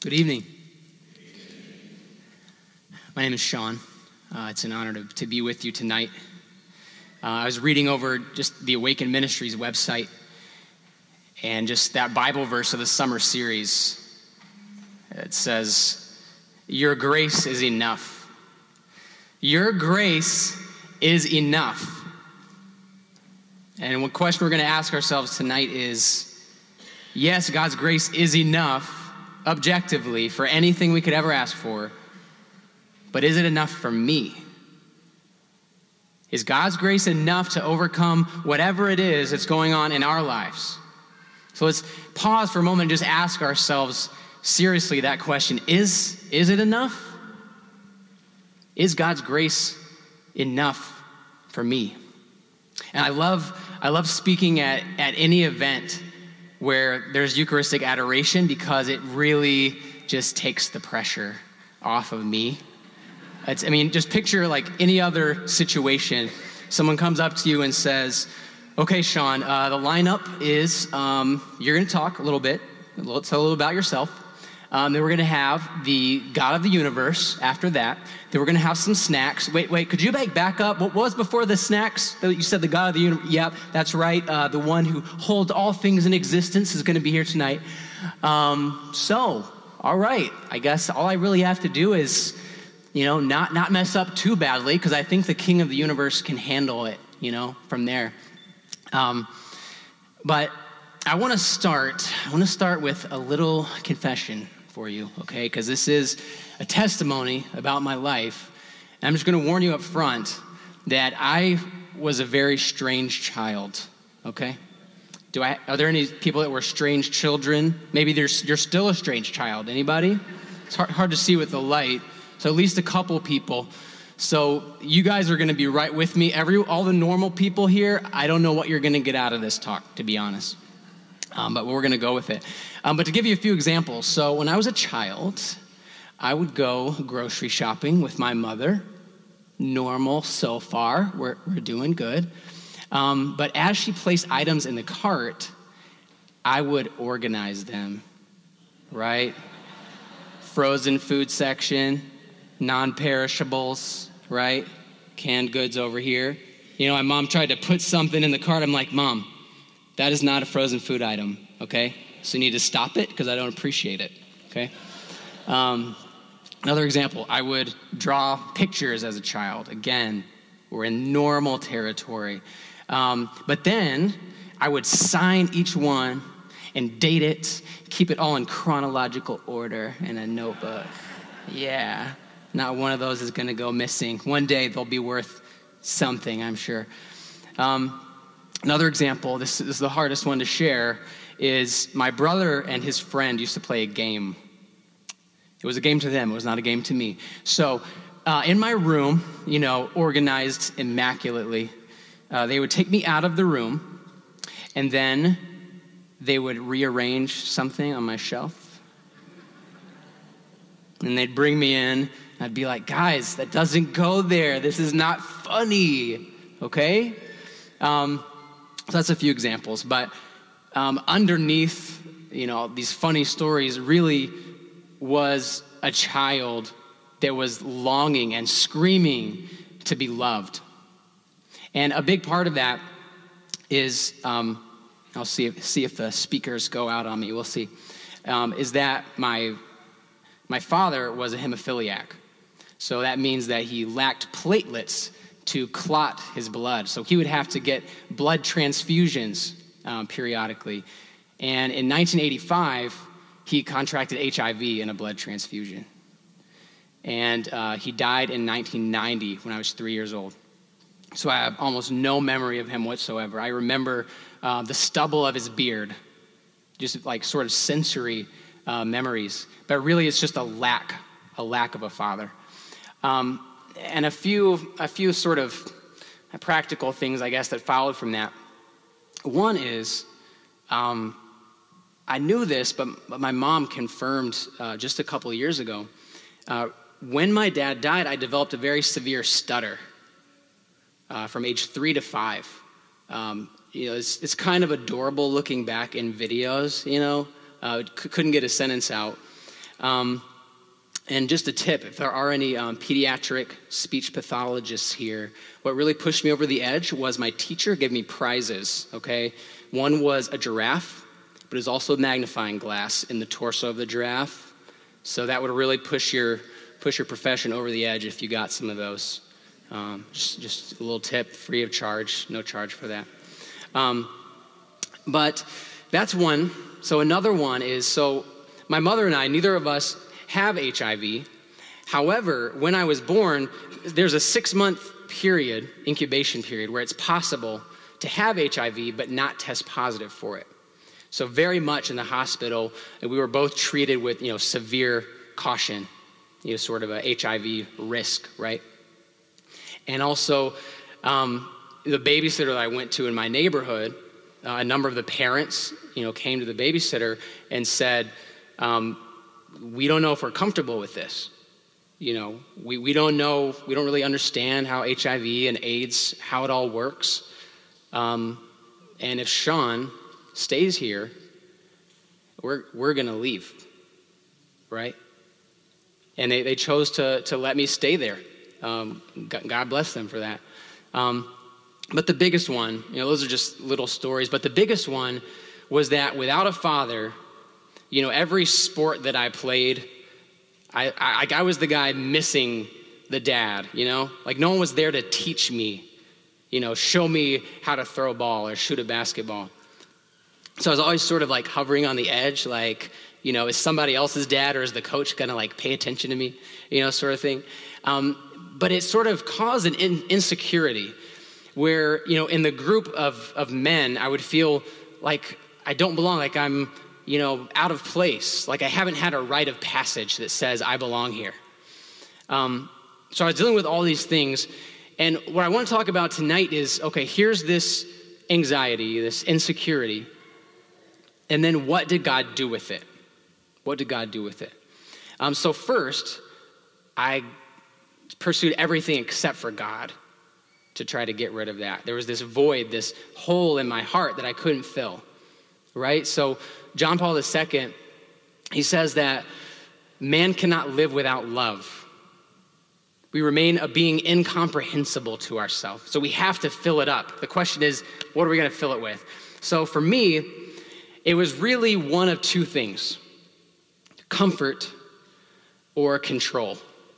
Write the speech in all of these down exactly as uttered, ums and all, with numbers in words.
Good evening. My name is Sean. Uh, it's an honor to, to be with you tonight. Uh, I was reading over just the Awaken Ministries website and just that Bible verse of the summer series. It says, "Your grace is enough. Your grace is enough." And one question we're going to ask ourselves tonight is, yes, God's grace is enough objectively for anything we could ever ask for, but is it enough for me? Is God's grace enough to overcome whatever it is that's going on in our lives? So let's pause for a moment and just ask ourselves seriously that question. Is, is it enough? Is God's grace enough for me? And I love I love speaking at, at any event where there's Eucharistic adoration because it really just takes the pressure off of me. It's, I mean, just picture like any other situation. Someone comes up to you and says, "Okay, Sean, uh, the lineup is um, you're going to talk a little bit, a little, tell a little about yourself. Um, then we're going to have the God of the universe after that. Then we're going to have some snacks." Wait, wait, could you back, back up? What was before the snacks? You said the God of the universe. Yep, that's right. Uh, the one who holds all things in existence is going to be here tonight. Um, so, all right. I guess all I really have to do is, you know, not, not mess up too badly, because I think the King of the universe can handle it, you know, from there. Um, but I want to start, I want to start with a little confession for you, okay? Because this is a testimony about my life. And I'm just going to warn you up front that I was a very strange child, okay? Do I? Are there any people that were strange children? Maybe there's, you're still a strange child. Anybody? It's hard, hard to see with the light. So at least a couple people. So you guys are going to be right with me. Every all the normal people here, I don't know what you're going to get out of this talk, to be honest. Um, but we're going to go with it. Um, but to give you a few examples, so when I was a child, I would go grocery shopping with my mother. Normal so far. We're, we're doing good. Um, but as she placed items in the cart, I would organize them, right? Frozen food section, non-perishables, right? Canned goods over here. You know, my mom tried to put something in the cart. I'm like, "Mom, that is not a frozen food item, okay? So you need to stop it because I don't appreciate it, okay?" Um, another example, I would draw pictures as a child. Again, we're in normal territory. Um, but then I would sign each one and date it, keep it all in chronological order in a notebook. Yeah, not one of those is going to go missing. One day they'll be worth something, I'm sure. Um, Another example, this is the hardest one to share, is my brother and his friend used to play a game. It was a game to them. It was not a game to me. So uh, in my room, you know, organized immaculately, uh, they would take me out of the room, and then they would rearrange something on my shelf. And they'd bring me in, and I'd be like, "Guys, that doesn't go there. This is not funny," okay? Um... So that's a few examples, but um, underneath, you know, these funny stories really was a child that was longing and screaming to be loved. And a big part of that is, um, I'll see if, see if the speakers go out on me, we'll see, um, is that my, my father was a hemophiliac. So that means that he lacked platelets to clot his blood. So he would have to get blood transfusions um, periodically. And in nineteen eighty-five, he contracted H I V in a blood transfusion. And uh, he died in nineteen ninety when I was three years old. So I have almost no memory of him whatsoever. I remember uh, the stubble of his beard, just like sort of sensory uh, memories. But really it's just a lack, a lack of a father. Um, And a few, a few sort of practical things, I guess, that followed from that. One is, um, I knew this, but, but my mom confirmed uh, just a couple of years ago. Uh, when my dad died, I developed a very severe stutter uh, from age three to five. Um, you know, it's, it's kind of adorable looking back in videos, you know. Uh, c- couldn't get a sentence out. Um, and just a tip, if there are any um, pediatric speech pathologists here, what really pushed me over the edge was my teacher gave me prizes, okay? One was a giraffe, but it was also a magnifying glass in the torso of the giraffe. So that would really push your push your profession over the edge if you got some of those. Um, just, just a little tip, free of charge, no charge for that. Um, but that's one. So another one is, so my mother and I, neither of us have H I V. However, when I was born, there's a six-month period, incubation period, where it's possible to have H I V but not test positive for it. So very much in the hospital, and we were both treated with, you know, severe caution, you know, sort of a H I V risk, right? And also, um, the babysitter that I went to in my neighborhood, uh, a number of the parents, you know, came to the babysitter and said, um, we don't know if we're comfortable with this. You know, we, we don't know, we don't really understand how H I V and AIDS, how it all works. Um, and if Sean stays here, we're we're gonna leave, right? And they, they chose to to let me stay there. Um, God bless them for that. Um, but the biggest one, you know, those are just little stories, but the biggest one was that without a father, you know, every sport that I played, I, I, I was the guy missing the dad, you know? Like no one was there to teach me, you know, show me how to throw a ball or shoot a basketball. So I was always sort of like hovering on the edge, like, you know, is somebody else's dad or is the coach gonna like pay attention to me, you know, sort of thing. Um, but it sort of caused an in- insecurity where, you know, in the group of, of men, I would feel like I don't belong, like I'm, you know, out of place, like I haven't had a rite of passage that says I belong here. Um, so I was dealing with all these things, and what I want to talk about tonight is, okay, here's this anxiety, this insecurity, and then what did God do with it? What did God do with it? Um, so first, I pursued everything except for God to try to get rid of that. There was this void, this hole in my heart that I couldn't fill, right? So John Paul the Second, he says that man cannot live without love. We remain a being incomprehensible to ourselves. So we have to fill it up. The question is, what are we going to fill it with? So for me, it was really one of two things: comfort or control.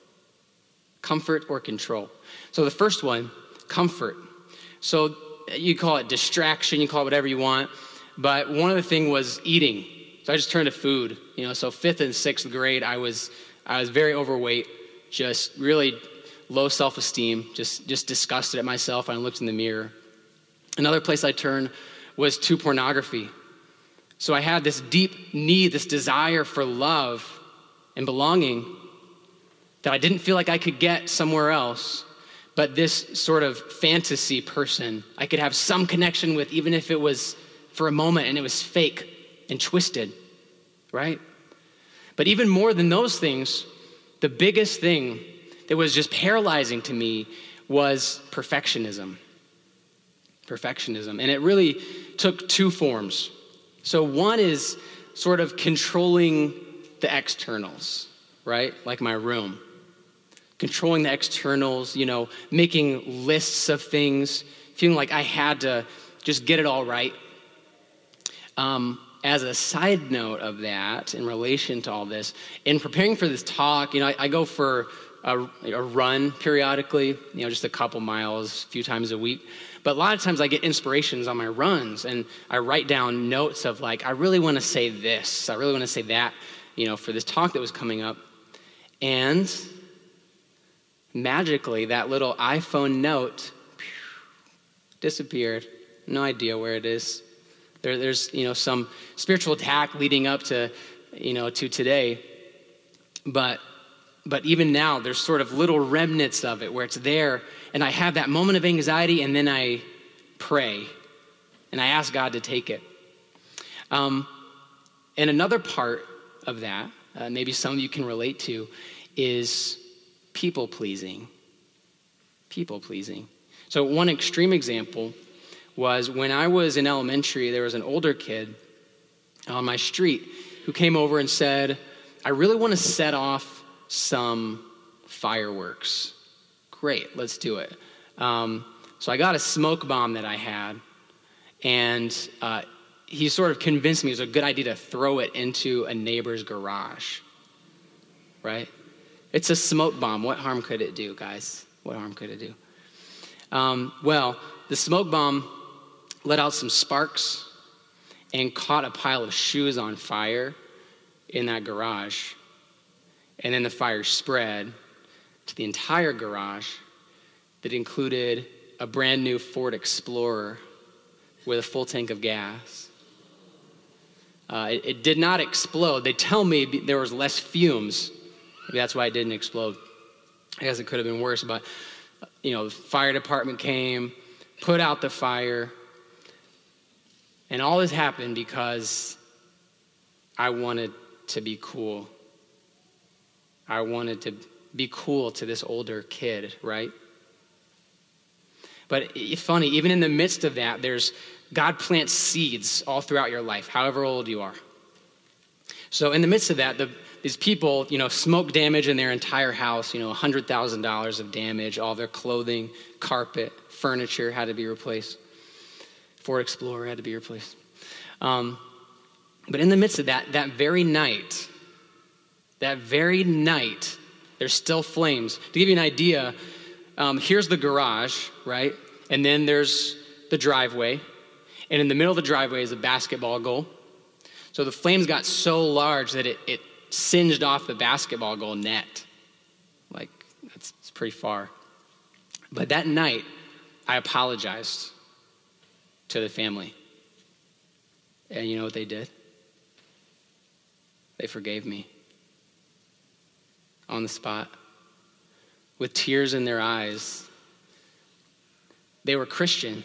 Comfort or control. So the first one, comfort. So you call it distraction, you call it whatever you want. But one of the things was eating. So I just turned to food. You know, so fifth and sixth grade, I was I was very overweight, just really low self-esteem, just, just disgusted at myself when I looked in the mirror. Another place I turned was to pornography. So I had this deep need, this desire for love and belonging that I didn't feel like I could get somewhere else, but this sort of fantasy person I could have some connection with, even if it was for a moment and it was fake and twisted, right? But even more than those things, the biggest thing that was just paralyzing to me was perfectionism. Perfectionism. And it really took two forms. So one is sort of controlling the externals, right? Like my room. Controlling the externals, you know, making lists of things, feeling like I had to just get it all right. Um, as a side note of that, in relation to all this, in preparing for this talk, you know, I, I go for a, a run periodically, you know, just a couple miles, a few times a week. But a lot of times I get inspirations on my runs, and I write down notes of like, I really want to say this, I really want to say that, you know, for this talk that was coming up. And magically, that little iPhone note phew, disappeared. No idea where it is. There, there's, you know, some spiritual attack leading up to, you know, to today. But, but even now, there's sort of little remnants of it where it's there, and I have that moment of anxiety, and then I pray, and I ask God to take it. Um, and another part of that, uh, maybe some of you can relate to, is people-pleasing. People-pleasing. So one extreme example was when I was in elementary, there was an older kid on my street who came over and said, I really want to set off some fireworks. Great, let's do it. Um, so I got a smoke bomb that I had, and uh, he sort of convinced me it was a good idea to throw it into a neighbor's garage, right? It's a smoke bomb. What harm could it do, guys? What harm could it do? Um, well, the smoke bomb let out some sparks and caught a pile of shoes on fire in that garage. And then the fire spread to the entire garage that included a brand new Ford Explorer with a full tank of gas. Uh, it, it did not explode. They tell me there was less fumes. Maybe that's why it didn't explode. I guess it could have been worse, but you know, the fire department came, put out the fire, and all this happened because I wanted to be cool. I wanted to be cool to this older kid, right? But it's funny, even in the midst of that, there's God plants seeds all throughout your life, however old you are. So in the midst of that, the, these people, you know, smoke damage in their entire house, you know, one hundred thousand dollars of damage, all their clothing, carpet, furniture had to be replaced. Ford Explorer had to be replaced. Um, but in the midst of that, that very night, that very night, there's still flames. To give you an idea, um, here's the garage, right? And then there's the driveway. And in the middle of the driveway is a basketball goal. So the flames got so large that it, it singed off the basketball goal net. Like, that's it's pretty far. But that night, I apologized to the family. And you know what they did? They forgave me. On the spot. With tears in their eyes. They were Christian.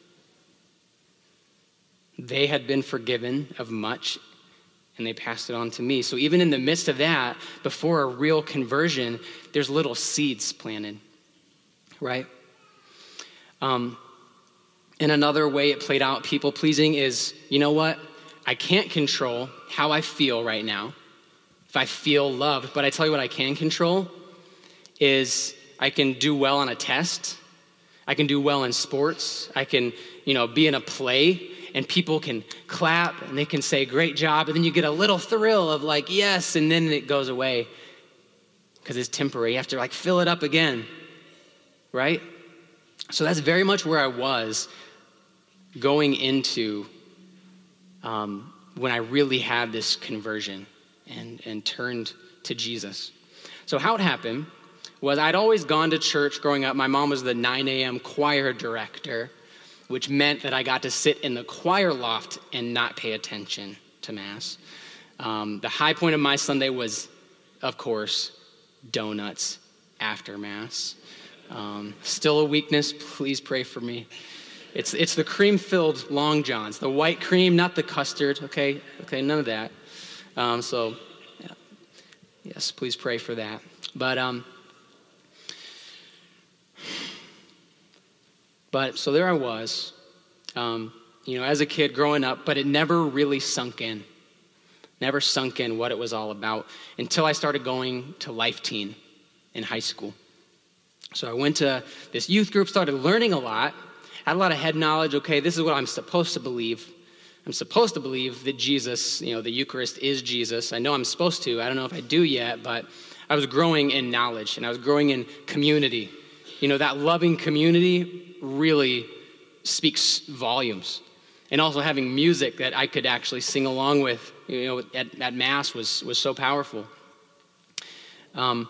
They had been forgiven of much, and they passed it on to me. So even in the midst of that, before a real conversion, there's little seeds planted, right? Um, and another way it played out, people-pleasing, is, you know what? I can't control how I feel right now, if I feel loved, but I tell you what I can control is I can do well on a test. I can do well in sports. I can, you know, be in a play, and people can clap, and they can say, great job, and then you get a little thrill of like, yes, and then it goes away because it's temporary. You have to like fill it up again, right? So that's very much where I was going into um, when I really had this conversion and, and turned to Jesus. So how it happened was I'd always gone to church growing up. My mom was the nine a.m. choir director, which meant that I got to sit in the choir loft and not pay attention to Mass. Um, the high point of my Sunday was, of course, donuts after Mass. Um, still a weakness, please pray for me. It's it's the cream-filled Long Johns, the white cream, not the custard, okay? Okay, none of that. Um, so, yeah. Yes, please pray for that. But, um, But so there I was, um, you know, as a kid growing up, but it never really sunk in, never sunk in what it was all about until I started going to Life Teen in high school. So I went to this youth group, started learning a lot, had a lot of head knowledge. Okay, this is what I'm supposed to believe. I'm supposed to believe that Jesus, you know, the Eucharist is Jesus. I know I'm supposed to. I don't know if I do yet, but I was growing in knowledge and I was growing in community. You know, that loving community really speaks volumes. And also having music that I could actually sing along with, you know, at, at Mass was, was so powerful. Um,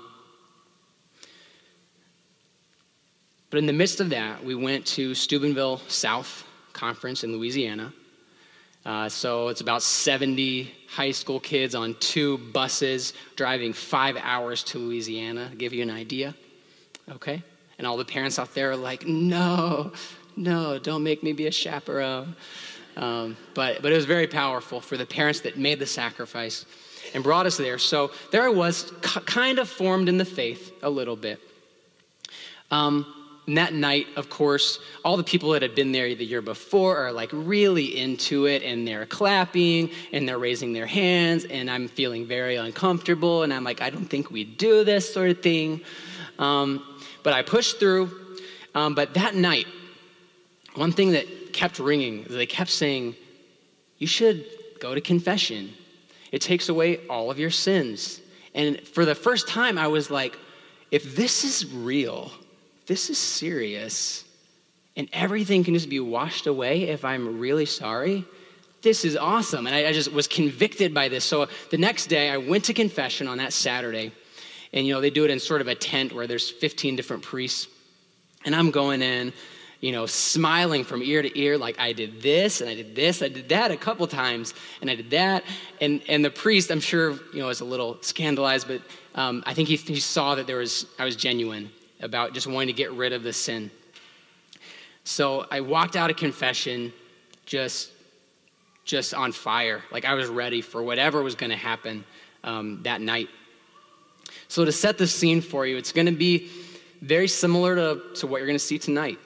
but in the midst of that, we went to Steubenville South Conference in Louisiana. Uh, so it's about seventy high school kids on two buses driving five hours to Louisiana, to give you an idea. Okay? And all the parents out there are like, no, no, don't make me be a chaperone. Um, but, but it was very powerful for the parents that made the sacrifice and brought us there. So there I was, k- kind of formed in the faith a little bit. Um, and that night, of course, all the people that had been there the year before are like really into it, and they're clapping and they're raising their hands, and I'm feeling very uncomfortable, and I'm like, I don't think we do this sort of thing. Um, but I pushed through. Um, but that night, one thing that kept ringing is they kept saying, you should go to confession. It takes away all of your sins. And for the first time, I was like, if this is real, this is serious, and everything can just be washed away if I'm really sorry, this is awesome. And I, I just was convicted by this. So the next day, I went to confession on that Saturday. And, you know, they do it in sort of a tent where there's fifteen different priests. And I'm going in, you know, smiling from ear to ear, like I did this, and I did this, I did that a couple times, and I did that. And and the priest, I'm sure, you know, was a little scandalized, but um, I think he, he saw that there was I was genuine about just wanting to get rid of the sin. So I walked out of confession just, just on fire. Like I was ready for whatever was going to happen um, that night. So to set the scene for you, it's going to be very similar to, to what you're going to see tonight.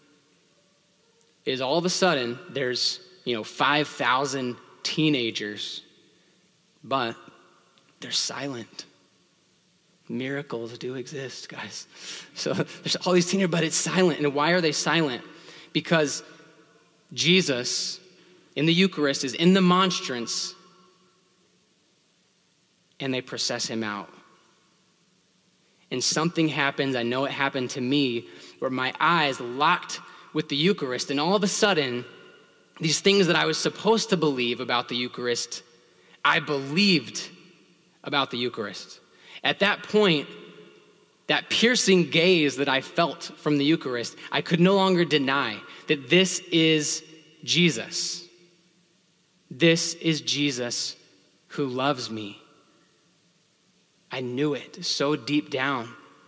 Is all of a sudden there's, you know, five thousand teenagers, but they're silent. Miracles do exist, guys. So there's all these teenagers, but it's silent. And why are they silent? Because Jesus in the Eucharist is in the monstrance, and they process him out. And something happens, I know it happened to me, where my eyes locked with the Eucharist, and all of a sudden, these things that I was supposed to believe about the Eucharist, I believed about the Eucharist. At that point, that piercing gaze that I felt from the Eucharist, I could no longer deny that this is Jesus. This is Jesus who loves me. I knew it so deep down.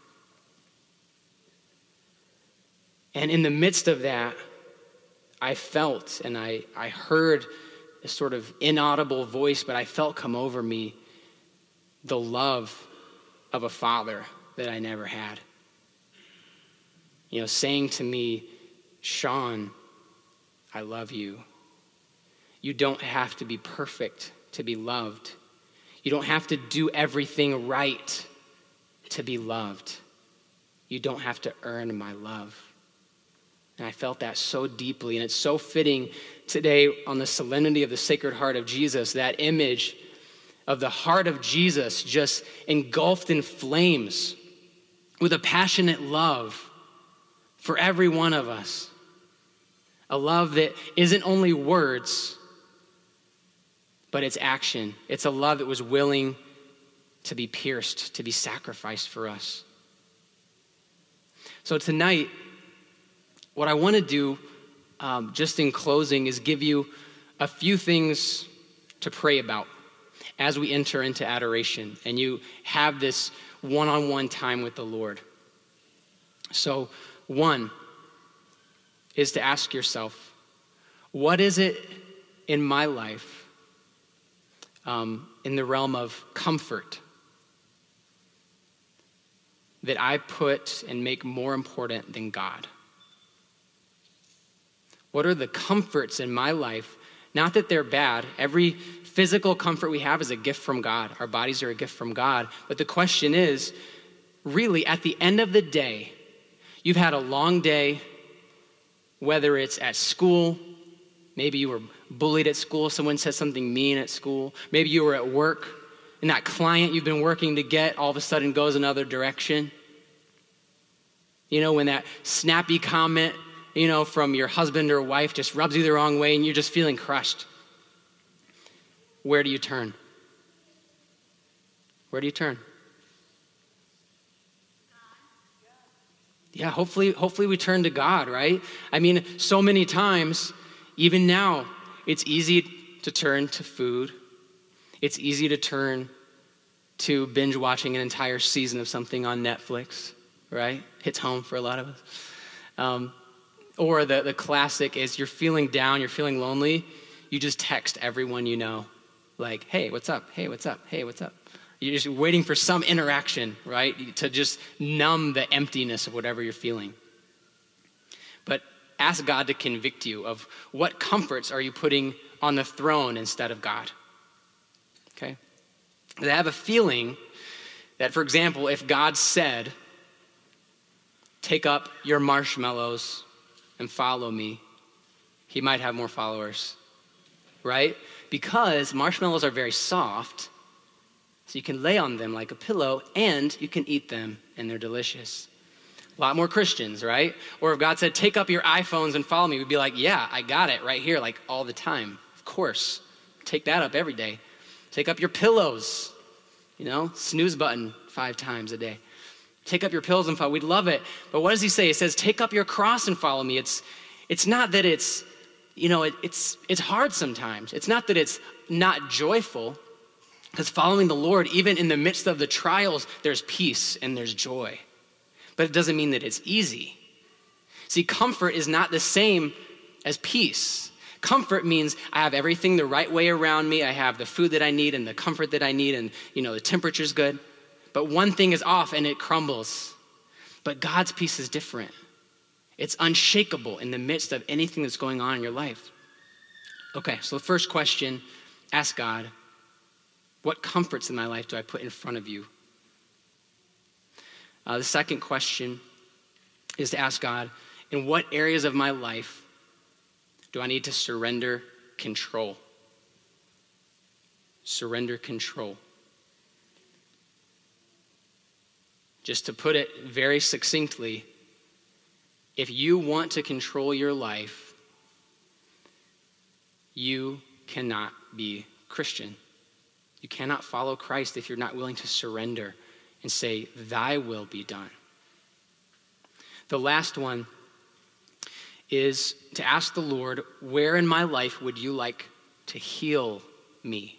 And in the midst of that, I felt and I, I heard a sort of inaudible voice, but I felt come over me the love of a father that I never had. You know, saying to me, Sean, I love you. You don't have to be perfect to be loved. You don't have to do everything right to be loved. You don't have to earn my love. And I felt that so deeply, and it's so fitting today on the solemnity of the Sacred Heart of Jesus, that image of the heart of Jesus just engulfed in flames with a passionate love for every one of us. A love that isn't only words, but it's action. It's a love that was willing to be pierced, to be sacrificed for us. So tonight, what I want to do, um, just in closing, is give you a few things to pray about as we enter into adoration and you have this one-on-one time with the Lord. So one is to ask yourself, what is it in my life, um, in the realm of comfort, that I put and make more important than God? What are the comforts in my life? Not that they're bad. Every physical comfort we have is a gift from God. Our bodies are a gift from God. But the question is, really, at the end of the day, you've had a long day, whether it's at school, maybe you were bullied at school, someone said something mean at school, maybe you were at work, and that client you've been working to get all of a sudden goes another direction. You know, when that snappy comment, you know, from your husband or wife just rubs you the wrong way and you're just feeling crushed. Where do you turn? Where do you turn? Yeah, hopefully, hopefully we turn to God, right? I mean, so many times, even now, it's easy to turn to food. It's easy to turn to binge watching an entire season of something on Netflix, right? Hits home for a lot of us. Um, or the, the classic is you're feeling down, you're feeling lonely, you just text everyone you know. Like, hey, what's up? Hey, what's up? Hey, what's up? You're just waiting for some interaction, right? To just numb the emptiness of whatever you're feeling. ask God to convict you of what comforts are you putting on the throne instead of God. Okay? I have a feeling that, for example, if God said, take up your marshmallows and follow me, he might have more followers, right? Because marshmallows are very soft, so you can lay on them like a pillow, and you can eat them, and they're delicious. A lot more Christians, right? Or if God said, take up your iPhones and follow me, we'd be like, yeah, I got it right here, like all the time. Of course. Take that up every day. Take up your pillows, you know, snooze button five times a day. Take up your pillows and follow. We'd love it. But what does he say? He says, take up your cross and follow me. It's it's not that it's, you know, it, it's it's hard sometimes. It's not that it's not joyful, because following the Lord, even in the midst of the trials, there's peace and there's joy. But it doesn't mean that it's easy. See, comfort is not the same as peace. Comfort means I have everything the right way around me. I have the food that I need and the comfort that I need, and, you know, the temperature's good. But one thing is off and it crumbles. But God's peace is different. It's unshakable in the midst of anything that's going on in your life. Okay, so the first question, ask God, what comforts in my life do I put in front of you? Uh, the second question is to ask God, in what areas of my life do I need to surrender control? Surrender control. Just to put it very succinctly, if you want to control your life, you cannot be Christian. You cannot follow Christ if you're not willing to surrender and say, thy will be done. The last one is to ask the Lord, where in my life would you like to heal me?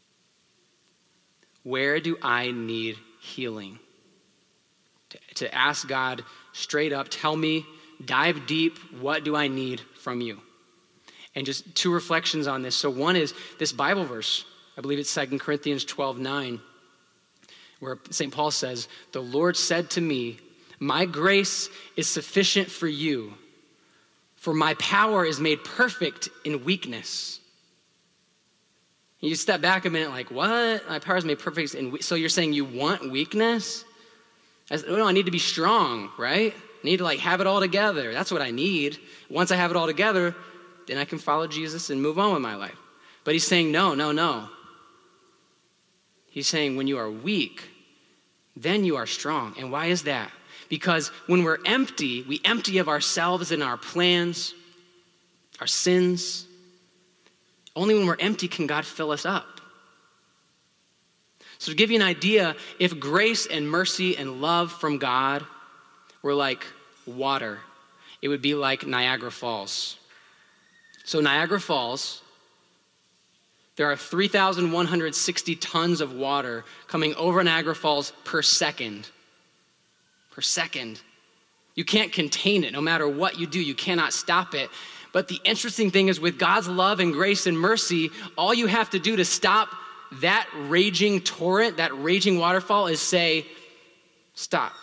Where do I need healing? To, to ask God straight up, tell me, dive deep, what do I need from you? And just two reflections on this. So one is this Bible verse. I believe it's Second Corinthians twelve nine, where Saint Paul says, the Lord said to me, my grace is sufficient for you, for my power is made perfect in weakness. And you step back a minute like, what? My power is made perfect in weakness. So you're saying you want weakness? As, no, I need to be strong, right? I need to like have it all together. That's what I need. Once I have it all together, then I can follow Jesus and move on with my life. But he's saying, no, no, no. He's saying when you are weak, then you are strong. And why is that? Because when we're empty, we empty of ourselves and our plans, our sins. Only when we're empty can God fill us up. So to give you an idea, if grace and mercy and love from God were like water, it would be like Niagara Falls. So Niagara Falls, there are three thousand one hundred sixty tons of water coming over Niagara Falls per second. Per second. You can't contain it. No matter what you do, you cannot stop it. But the interesting thing is with God's love and grace and mercy, all you have to do to stop that raging torrent, that raging waterfall is say, stop.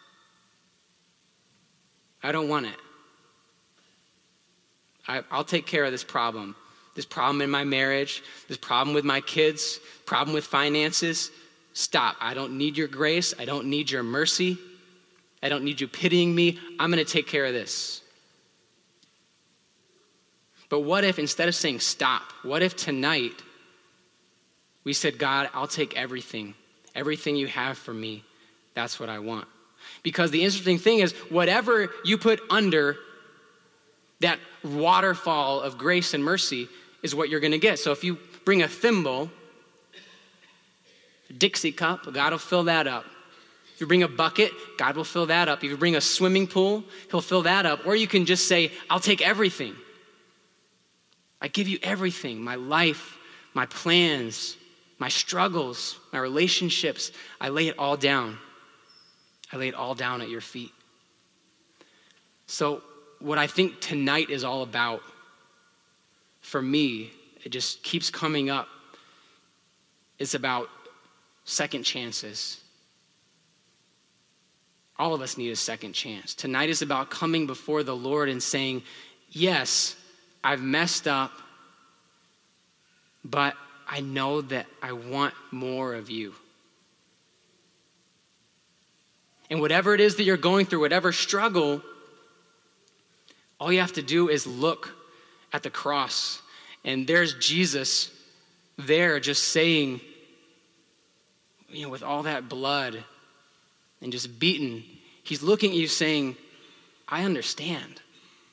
I don't want it. I, I'll take care of this problem. This problem in my marriage, this problem with my kids, problem with finances. Stop. I don't need your grace. I don't need your mercy. I don't need you pitying me. I'm going to take care of this. But what if instead of saying stop, what if tonight we said, God, I'll take everything. Everything you have for me, that's what I want. Because the interesting thing is, whatever you put under that waterfall of grace and mercy is what you're going to get. So if you bring a thimble, a Dixie cup, God will fill that up. If you bring a bucket, God will fill that up. If you bring a swimming pool, he'll fill that up. Or you can just say, I'll take everything. I give you everything, my life, my plans, my struggles, my relationships. I lay it all down. I lay it all down at your feet. So what I think tonight is all about, for me, it just keeps coming up, it's about second chances. All of us need a second chance. Tonight is about coming before the Lord and saying, yes, I've messed up, but I know that I want more of you. And whatever it is that you're going through, whatever struggle, all you have to do is look at the cross. And there's Jesus there just saying, you know, with all that blood and just beaten, he's looking at you saying, I understand.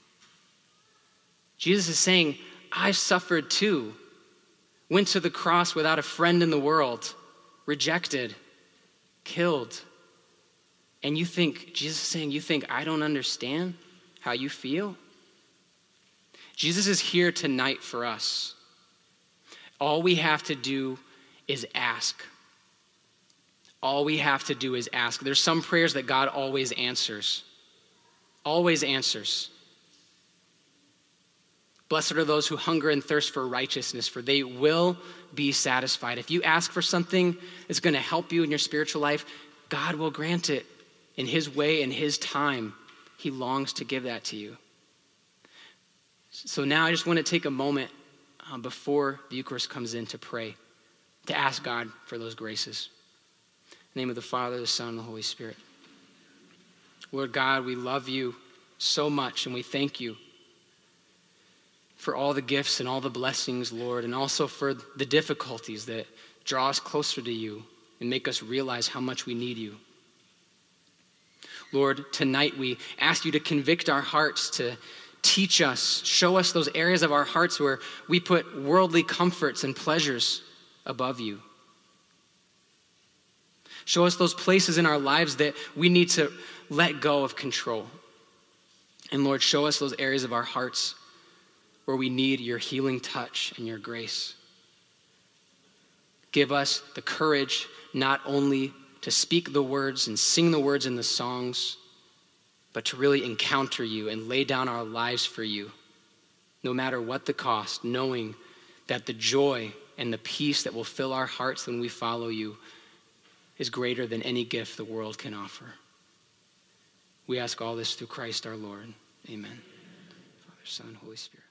Jesus is saying, I suffered too. Went to the cross without a friend in the world, rejected, killed. And you think, Jesus is saying, you think I don't understand how you feel? Jesus is here tonight for us. All we have to do is ask. All we have to do is ask. There's some prayers that God always answers. Always answers. Blessed are those who hunger and thirst for righteousness, for they will be satisfied. If you ask for something that's going to help you in your spiritual life, God will grant it in his way, in his time. He longs to give that to you. So now I just want to take a moment uh, before the Eucharist comes in to pray, to ask God for those graces. In the name of the Father, the Son, and the Holy Spirit. Lord God, we love you so much, and we thank you for all the gifts and all the blessings, Lord, and also for the difficulties that draw us closer to you and make us realize how much we need you. Lord, tonight we ask you to convict our hearts, to teach us, show us those areas of our hearts where we put worldly comforts and pleasures above you. Show us those places in our lives that we need to let go of control. And Lord, show us those areas of our hearts where we need your healing touch and your grace. Give us the courage not only to speak the words and sing the words in the songs, but to really encounter you and lay down our lives for you, no matter what the cost, knowing that the joy and the peace that will fill our hearts when we follow you is greater than any gift the world can offer. We ask all this through Christ our Lord. Amen. Father, Son, Holy Spirit.